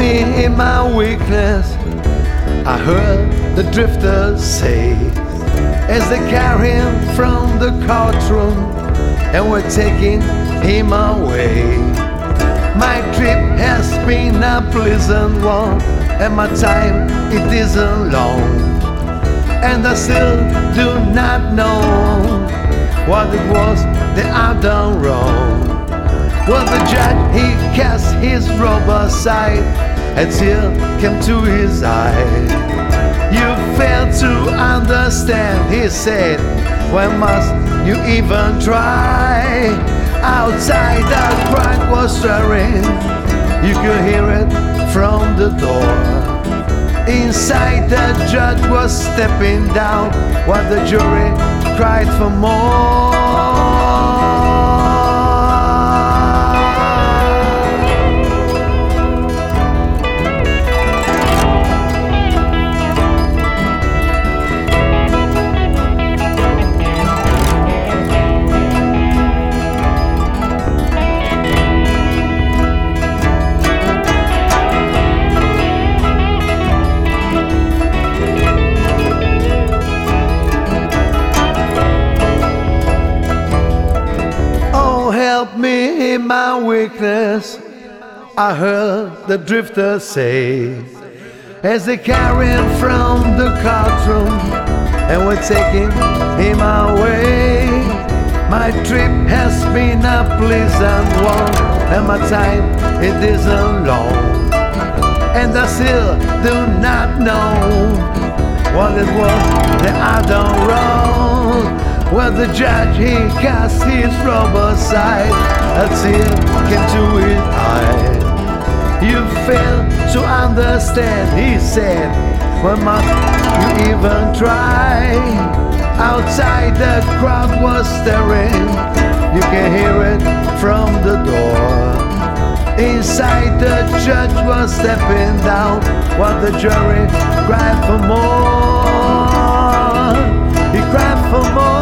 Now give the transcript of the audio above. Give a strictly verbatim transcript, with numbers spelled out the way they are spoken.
me in my weakness, I heard the drifters say, as they carry him from the courtroom and were taking him away. My trip has been a pleasant one, and my time it isn't long, and I still do not know what it was that I've done wrong. Well, the judge, he cast his robe aside, a tear came to his eye. You fail to understand, he said, why must you even try? Outside the crowd was stirring, you could hear it from the door. Inside the judge was stepping down, while the jury cried for more. Help me in my weakness, I heard the drifters say, as they carry him from the courtroom and were taking him away. My trip has been a pleasant one, and my time it isn't long, and I still do not know what it was that I done wrong. Well, the judge, he cast his robe aside, a tear came to his eye. You fail to understand, he said, why must you even try? Outside the crowd was staring, you can hear it from the door. Inside the judge was stepping down, while the jury cried for more. He cried for more.